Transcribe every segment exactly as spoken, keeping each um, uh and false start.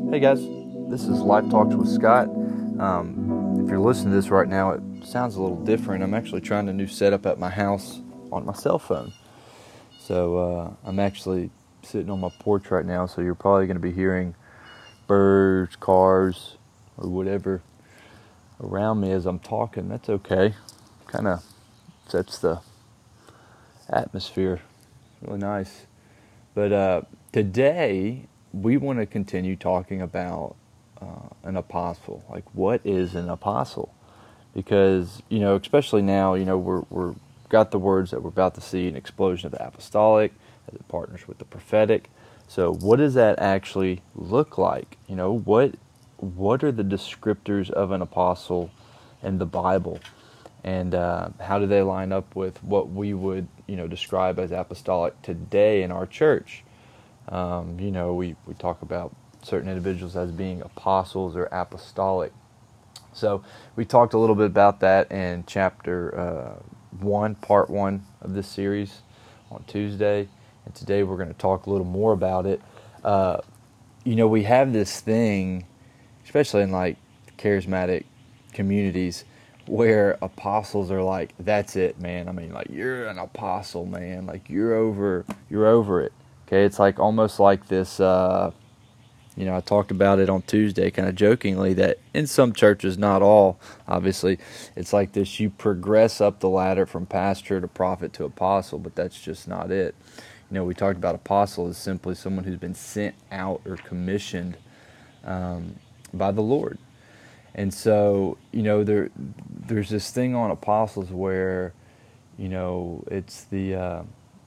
Hey guys, this is Life Talks with Scott. Um, if you're listening to this right now, it sounds a little different. I'm actually trying a new setup at my house on my cell phone. So uh, I'm actually sitting on my porch right now, so you're probably going to be hearing birds, cars, or whatever around me as I'm talking. That's okay. Kind of sets the atmosphere. Really nice. But uh, today, we want to continue talking about uh, an apostle. Like, what is an apostle? Because, you know, especially now, you know, we're we're got the words that we're about to see, an explosion of the apostolic as it partners with the prophetic. So what does that actually look like? You know, what what are the descriptors of an apostle in the Bible? And uh, how do they line up with what we would, you know, describe as apostolic today in our church? Um, you know, we, we talk about certain individuals as being apostles or apostolic. So we talked a little bit about that in chapter uh, one, part one of this series on Tuesday. And today we're going to talk a little more about it. Uh, you know, we have this thing, especially in like charismatic communities, where apostles are like, that's it, man. I mean, like, you're an apostle, man. Like, you're over, you're over it. Okay, it's like almost like this, uh, you know, I talked about it on Tuesday kind of jokingly that in some churches, not all, obviously, it's like this, you progress up the ladder from pastor to prophet to apostle, but that's just not it. You know, we talked about apostle as simply someone who's been sent out or commissioned um, by the Lord. And so, you know, there there's this thing on apostles where, you know, it's the... Uh,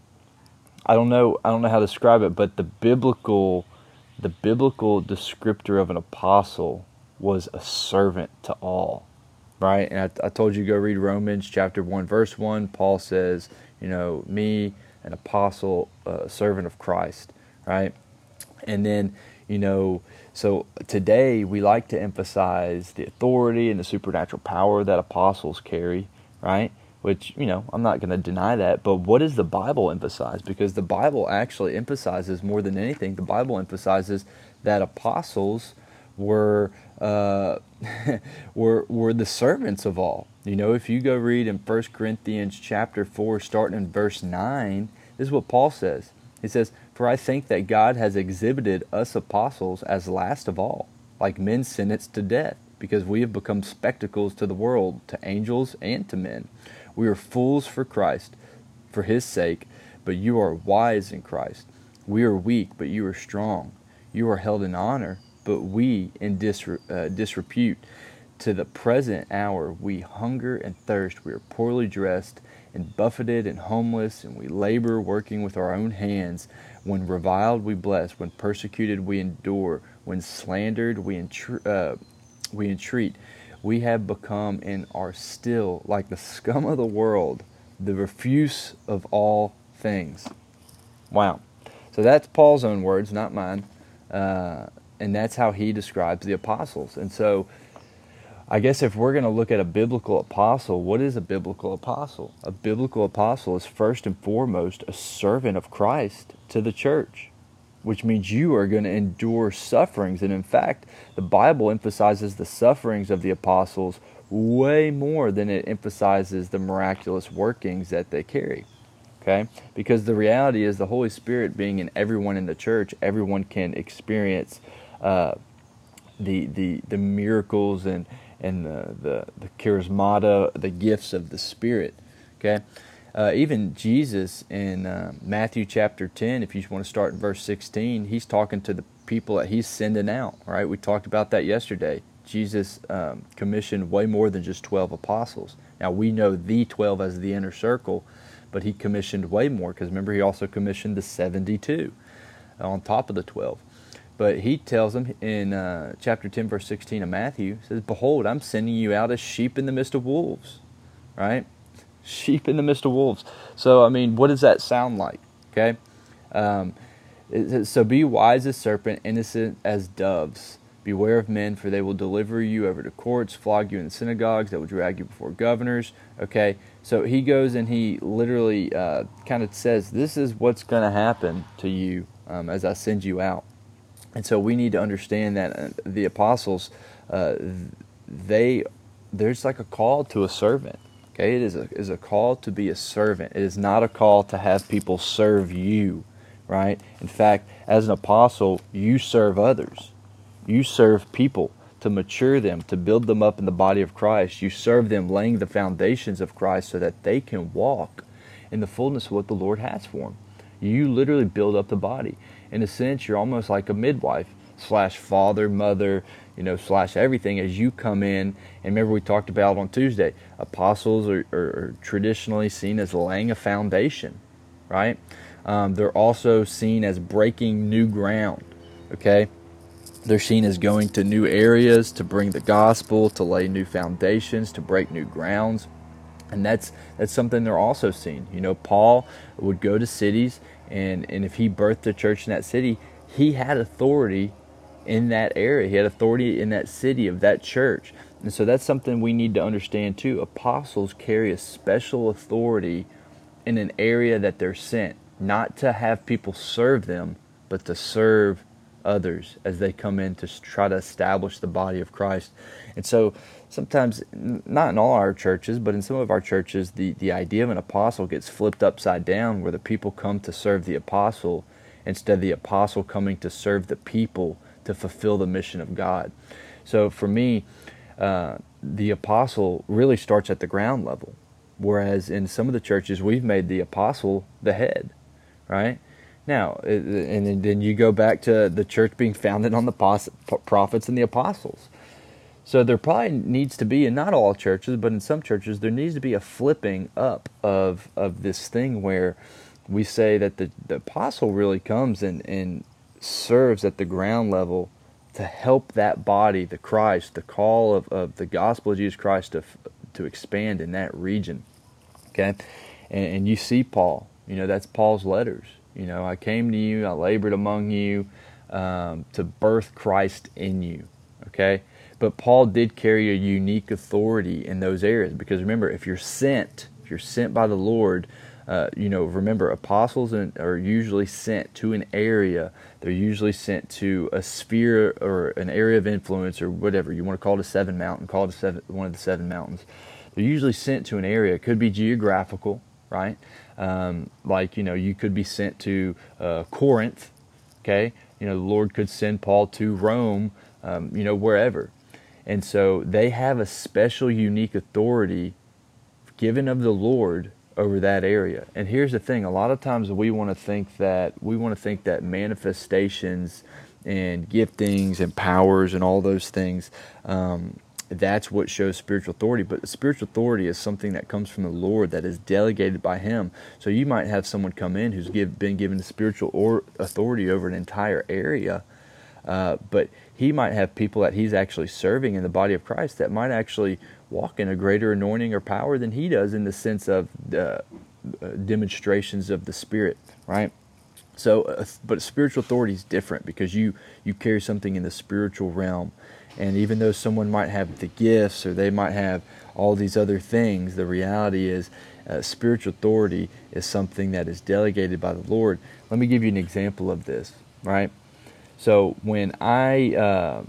I don't know. I don't know how to describe it, but the biblical, the biblical descriptor of an apostle was a servant to all, right? And I, I told you go read Romans chapter one, verse one. Paul says, you know, me, an apostle, a servant of Christ, right? And then, you know, so today we like to emphasize the authority and the supernatural power that apostles carry, right? Which, you know, I'm not going to deny that, but what does the Bible emphasize? Because the Bible actually emphasizes more than anything, the Bible emphasizes that apostles were uh, were were the servants of all. You know, if you go read in First Corinthians chapter four, starting in verse nine, this is what Paul says. He says, "For I think that God has exhibited us apostles as last of all, like men sentenced to death, because we have become spectacles to the world, to angels and to men. We are fools for Christ, for his sake, but you are wise in Christ. We are weak, but you are strong. You are held in honor, but we in disre- uh, disrepute. To the present hour we hunger and thirst. We are poorly dressed and buffeted and homeless, and we labor working with our own hands. When reviled we bless, when persecuted we endure, when slandered we, entr- uh, we entreat. We have become and are still like the scum of the world, the refuse of all things." Wow. So that's Paul's own words, not mine. Uh, and that's how he describes the apostles. And so I guess if we're going to look at a biblical apostle, what is a biblical apostle? A biblical apostle is first and foremost a servant of Christ to the church, which means you are going to endure sufferings. And in fact, the Bible emphasizes the sufferings of the apostles way more than it emphasizes the miraculous workings that they carry. Okay? Because the reality is the Holy Spirit being in everyone in the church, everyone can experience uh, the, the the miracles and, and the, the, the charismata, the gifts of the Spirit. Okay? Uh, even Jesus in uh, Matthew chapter ten, if you want to start in verse sixteen, he's talking to the people that he's sending out, right? We talked about that yesterday. Jesus um, commissioned way more than just twelve apostles. Now, we know the twelve as the inner circle, but he commissioned way more, because remember, he also commissioned the seventy-two on top of the twelve. But he tells them in uh, chapter ten, verse sixteen of Matthew, says, "Behold, I'm sending you out as sheep in the midst of wolves," right? Sheep in the midst of wolves. So, I mean, what does that sound like? Okay? Um, it, so be wise as serpent, innocent as doves. Beware of men, for they will deliver you over to courts, flog you in the synagogues, they will drag you before governors. Okay? So he goes and he literally uh, kind of says, this is what's going to happen to you um, as I send you out. And so we need to understand that the apostles, uh, they there's like a call to a servant. Okay, it is a is a call to be a servant. It is not a call to have people serve you, right? In fact, as an apostle, you serve others. You serve people to mature them, to build them up in the body of Christ. You serve them laying the foundations of Christ so that they can walk in the fullness of what the Lord has for them. You literally build up the body. In a sense, you're almost like a midwife slash father, mother, you know, slash everything as you come in. And remember we talked about on Tuesday, apostles are, are, are traditionally seen as laying a foundation, right? Um, they're also seen as breaking new ground, okay? They're seen as going to new areas to bring the gospel, to lay new foundations, to break new grounds. And that's that's something they're also seen. You know, Paul would go to cities, and, and if he birthed a church in that city, he had authority in that area. He had authority in that city of that church. And so that's something we need to understand too. Apostles carry a special authority in an area that they're sent, not to have people serve them, but to serve others as they come in to try to establish the body of Christ. And so sometimes, not in all our churches, but in some of our churches, the, the idea of an apostle gets flipped upside down, where the people come to serve the apostle instead of the apostle coming to serve the people to fulfill the mission of God. So for me, uh, the apostle really starts at the ground level, whereas in some of the churches we've made the apostle the head, right? Now, and then you go back to the church being founded on the prophets and the apostles. So there probably needs to be, in not all churches, but in some churches, there needs to be a flipping up of of this thing where we say that the, the apostle really comes and, and serves at the ground level to help that body, the Christ, the call of, of the gospel of Jesus Christ to to expand in that region. Okay? And, and you see Paul, you know, that's Paul's letters. You know, I came to you, I labored among you um, to birth Christ in you, okay? But Paul did carry a unique authority in those areas, because remember, if you're sent, if you're sent by the Lord, uh, you know, remember, apostles are usually sent to an area. They're usually sent to a sphere or an area of influence, or whatever. You want to call it a seven mountain, call it a seven, one of the seven mountains. They're usually sent to an area. It could be geographical, right? Um, like, you know, you could be sent to uh, Corinth, okay? You know, the Lord could send Paul to Rome, um, you know, wherever. And so they have a special, unique authority given of the Lord over that area. And here's the thing, a lot of times we want to think that, we want to think that manifestations and giftings and powers and all those things, um, that's what shows spiritual authority. But spiritual authority is something that comes from the Lord, that is delegated by Him. So you might have someone come in who's give, been given spiritual or authority over an entire area, uh, but he might have people that he's actually serving in the body of Christ that might actually walk in a greater anointing or power than he does, in the sense of the uh, demonstrations of the Spirit, right? So, uh, but spiritual authority is different, because you, you carry something in the spiritual realm. And even though someone might have the gifts, or they might have all these other things, the reality is uh, spiritual authority is something that is delegated by the Lord. Let me give you an example of this, right? So when I uh,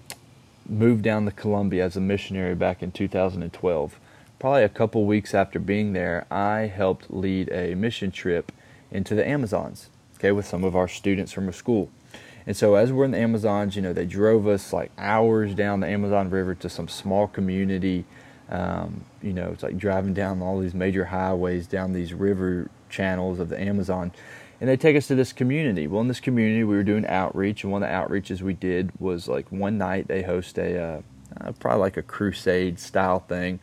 moved down to Colombia as a missionary back in two thousand twelve, probably a couple weeks after being there, I helped lead a mission trip into the Amazons, okay, with some of our students from our school. And so as we're in the Amazons, you know, they drove us like hours down the Amazon River to some small community. Um, you know, it's like driving down all these major highways, down these river channels of the Amazon. And they take us to this community. Well, in this community, we were doing outreach. And one of the outreaches we did was like one night they host a, uh, uh, probably like a crusade style thing.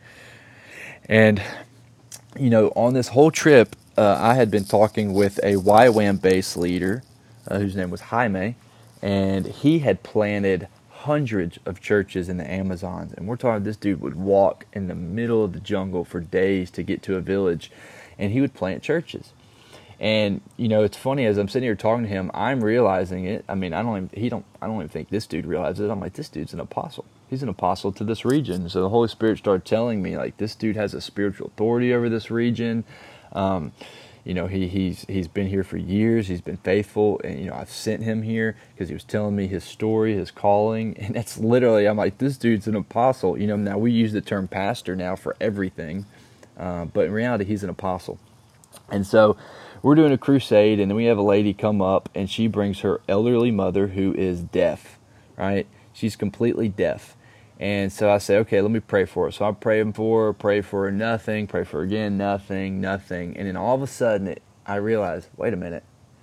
And, you know, on this whole trip, uh, I had been talking with a Y WAM base leader, uh, whose name was Jaime. And he had planted hundreds of churches in the Amazons. And we're talking, this dude would walk in the middle of the jungle for days to get to a village, and he would plant churches. And, you know, it's funny, as I'm sitting here talking to him, I'm realizing it. I mean, I don't even, he don't, I don't even think this dude realizes it. I'm like, this dude's an apostle. He's an apostle to this region. So the Holy Spirit started telling me, like, this dude has a spiritual authority over this region. Um, You know, he he's he's been here for years. He's been faithful, and you know, I've sent him here because he was telling me his story, his calling, and that's literally, I'm like, this dude's an apostle. You know, now we use the term pastor now for everything, uh, but in reality, he's an apostle. And so we're doing a crusade, and then we have a lady come up, and she brings her elderly mother who is deaf, right? She's completely deaf. And so I say, okay, let me pray for her. So I'm praying for her, pray for her, nothing, pray for her again, nothing, nothing. And then all of a sudden, it, I realize, wait a minute,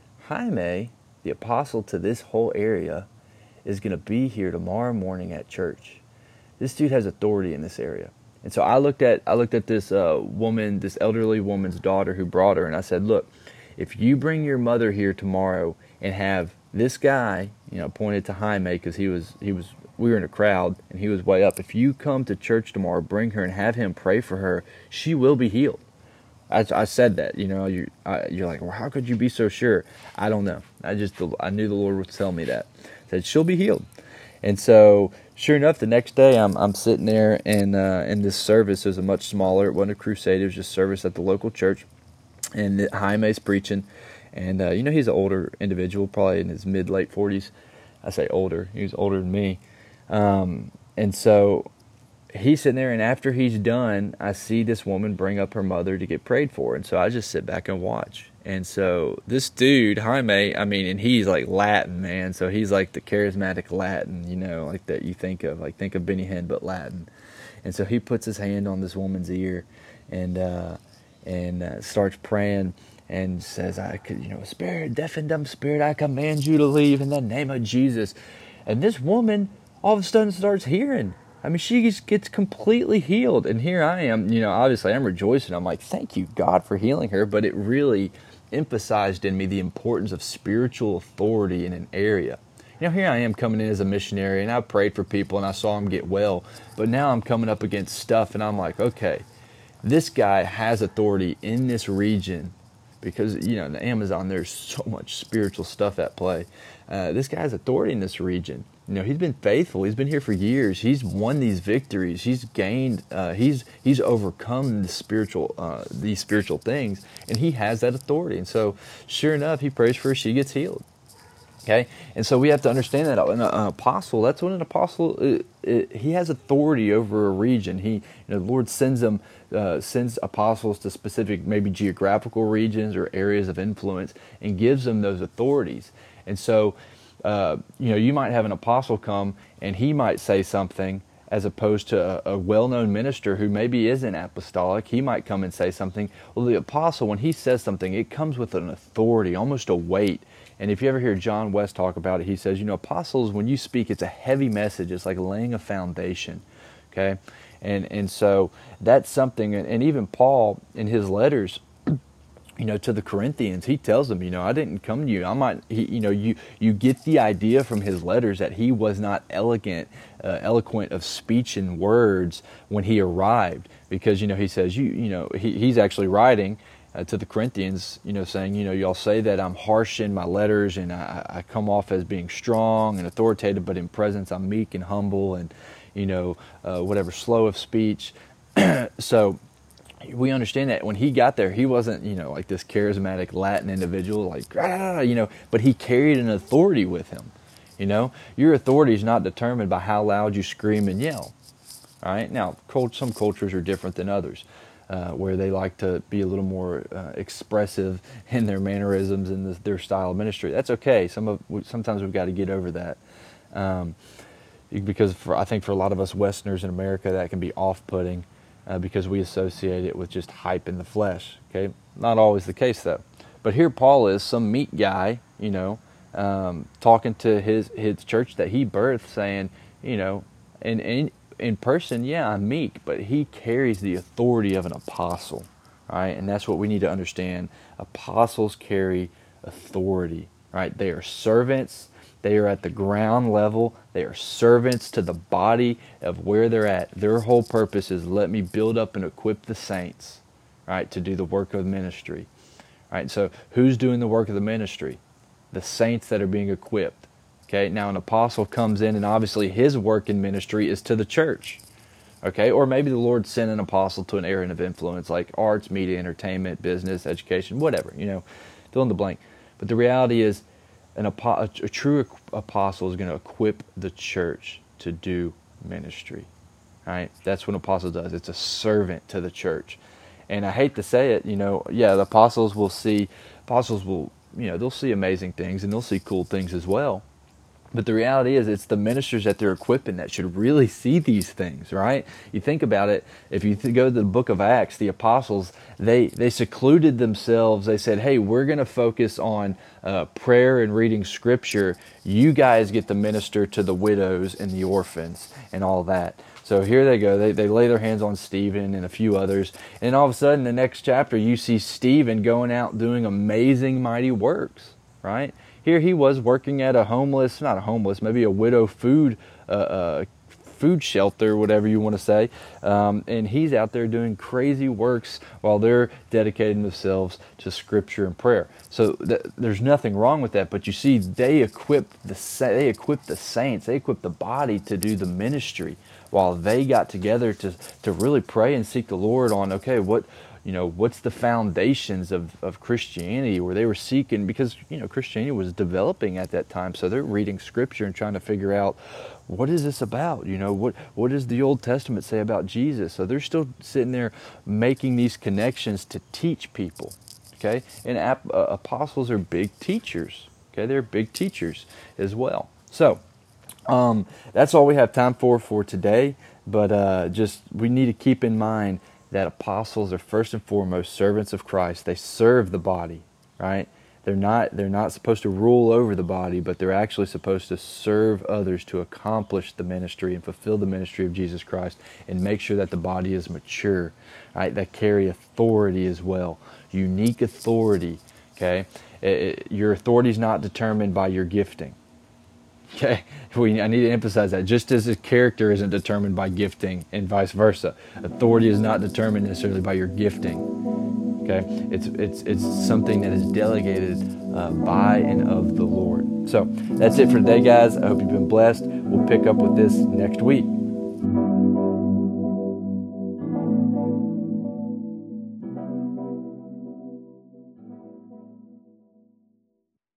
Jaime, the apostle to this whole area, is going to be here tomorrow morning at church. This dude has authority in this area. And so I looked at I looked at this uh, woman, this elderly woman's daughter who brought her, and I said, look, if you bring your mother here tomorrow and have this guy, you know, pointed to Jaime because he was he was we were in a crowd and he was way up. If you come to church tomorrow, bring her and have him pray for her, she will be healed. I, I said that, you know, you I, you're like, well, how could you be so sure? I don't know. I just I knew the Lord would tell me that. I said she'll be healed. And so, sure enough, the next day I'm I'm sitting there, and uh, in this service, it was a much smaller. It wasn't a crusade. It was just service at the local church, and Jaime's preaching, and uh, you know, he's an older individual, probably in his mid late forties. I say older. He was older than me, um, and so he's sitting there, and after he's done, I see this woman bring up her mother to get prayed for, and so I just sit back and watch. And so this dude, Jaime, I mean, and he's like Latin, man. So he's like the charismatic Latin, you know, like that you think of, like think of Benny Hinn, but Latin. And so he puts his hand on this woman's ear, and uh, and uh, starts praying and says, "I could, you know, spirit, deaf and dumb spirit, I command you to leave in the name of Jesus." And this woman all of a sudden starts hearing. I mean, she just gets completely healed. And here I am, you know, obviously I'm rejoicing. I'm like, thank you, God, for healing her. But it really emphasized in me the importance of spiritual authority in an area. You know, here I am coming in as a missionary, and I prayed for people, and I saw them get well. But now I'm coming up against stuff, and I'm like, okay, this guy has authority in this region because, you know, in the Amazon, there's so much spiritual stuff at play. Uh, this guy has authority in this region. You know, he's been faithful. He's been here for years. He's won these victories. He's gained. Uh, he's he's overcome the spiritual uh, these spiritual things, and he has that authority. And so, sure enough, he prays for her. She gets healed. Okay, and so we have to understand that an, an apostle. That's what an apostle. It, it, he has authority over a region. He, you know, the Lord sends them, uh, sends apostles to specific, maybe geographical regions or areas of influence, and gives them those authorities. And so. Uh, you know, you might have an apostle come and he might say something as opposed to a, a well-known minister who maybe isn't apostolic. He might come and say something. Well, the apostle, when he says something, it comes with an authority, almost a weight. And if you ever hear John West talk about it, he says, you know, apostles, when you speak, it's a heavy message. It's like laying a foundation, okay? And and so that's something, and, and even Paul in his letters, you know, to the Corinthians, he tells them, you know, I didn't come to you. I might, he, you know, you you get the idea from his letters that he was not elegant, uh, eloquent of speech and words when he arrived, because, you know, he says, you, you know, he, he's actually writing uh, to the Corinthians, you know, saying, you know, y'all say that I'm harsh in my letters and I, I come off as being strong and authoritative, but in presence I'm meek and humble and, you know, uh, whatever, slow of speech. So. We understand that when he got there, he wasn't, you know, like this charismatic Latin individual, like, ah, you know, but he carried an authority with him. You know, your authority is not determined by how loud you scream and yell. All right. Now, some cultures are different than others, uh, where they like to be a little more uh, expressive in their mannerisms and the, their style of ministry. That's okay. Some of sometimes we've got to get over that. Um, because for, I think for a lot of us Westerners in America, that can be off-putting. Uh, because we associate it with just hype in the flesh. Okay, not always the case though. But here Paul is, some meek guy, you know, um, talking to his his church that he birthed, saying, you know, in in in person, yeah, I'm meek, but he carries the authority of an apostle, right? And that's what we need to understand. Apostles carry authority, right? They are servants. They are at the ground level. They are servants to the body of where they're at. Their whole purpose is let me build up and equip the saints, right, to do the work of ministry. Right? So who's doing the work of the ministry? The saints that are being equipped. Okay. Now an apostle comes in, and obviously his work in ministry is to the church. Okay, or maybe the Lord sent an apostle to an area of influence like arts, media, entertainment, business, education, whatever, you know, fill in the blank. But the reality is, an apo- a true apostle is going to equip the church to do ministry. Right? That's what an apostle does. It's a servant to the church. And I hate to say it, you know, yeah, the apostles will see, apostles will, you know, they'll see amazing things and they'll see cool things as well. But the reality is, it's the ministers that they're equipping that should really see these things, right? You think about it, if you th- go to the book of Acts, the apostles, they, they secluded themselves. They said, hey, we're going to focus on uh, prayer and reading scripture. You guys get to minister to the widows and the orphans and all that. So here they go. They they lay their hands on Stephen and a few others. And all of a sudden, the next chapter, you see Stephen going out doing amazing, mighty works, right? Here he was working at a homeless, not a homeless, maybe a widow food uh, uh, food shelter, whatever you want to say. Um, and he's out there doing crazy works while they're dedicating themselves to Scripture and prayer. So th- there's nothing wrong with that. But you see, they equip the they equip the saints, they equip the body to do the ministry while they got together to to really pray and seek the Lord on, okay, what. You know, what's the foundations of, of Christianity, where they were seeking, because, you know, Christianity was developing at that time. So they're reading scripture and trying to figure out, what is this about? You know, what what does the Old Testament say about Jesus? So they're still sitting there making these connections to teach people. Okay. And ap- uh, apostles are big teachers. Okay. They're big teachers as well. So um, that's all we have time for for today. But uh, just, we need to keep in mind that apostles are first and foremost servants of Christ. They serve the body, right? They're not they're not supposed to rule over the body, but they're actually supposed to serve others to accomplish the ministry and fulfill the ministry of Jesus Christ and make sure that the body is mature, right? That carry authority as well, unique authority. Okay, it, it, your authority is not determined by your gifting. Okay, we, I need to emphasize that. Just as a character isn't determined by gifting and vice versa, authority is not determined necessarily by your gifting. Okay, it's it's it's something that is delegated uh, by and of the Lord. So that's it for today, guys. I hope you've been blessed. We'll pick up with this next week.